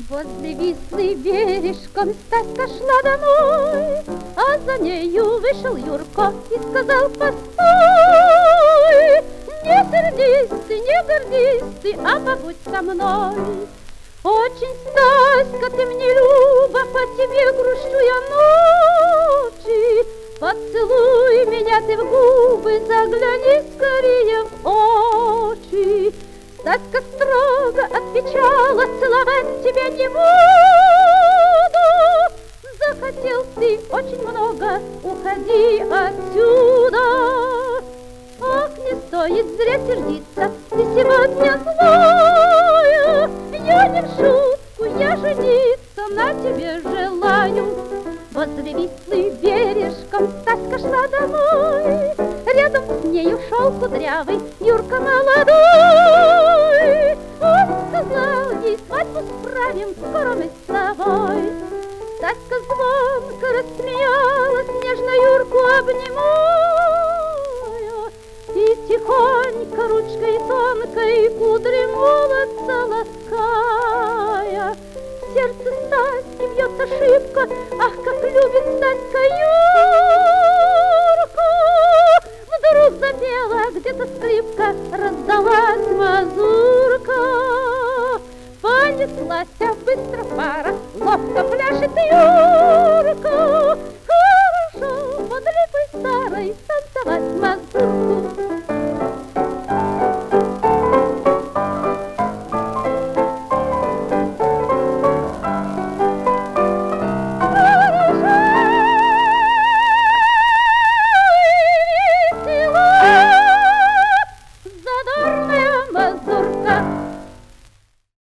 Возле Вислы бережком Стаська шла домой, а за нею вышел Юрко и сказал: постой, не сердись ты, а побудь со мной. Очень, Стаська, ты мне люба, по тебе грущу я ночи. Поцелуй меня ты в губы, загляни скорее в очи. Стаська строго отвечала: целовать тебя не буду. Захотел ты очень много, уходи отсюда. Ах, не стоит зря сердиться, ты сегодня злая. Я не в шутку, я жениться на тебе желаю. Возле Вислы бережком Стаська шла домой, рядом с нею шел кудрявый Юрка молодой. Он сказал ей: свадьбу справим, скоро мы с тобой. Стаська звонко рассмеялась, нежно Юрку обнимая, и тихонько ручкой тонкой кудри молодца лаская. Сердце Стаськи бьется шибко, ах, как любит Стаська Юрку. Вдруг запела где-то скрипка, раздалась мазурка. Понеслась быстро пара, ловко пляшет Юрка. Хорошо под липой старой танцевать мазурка.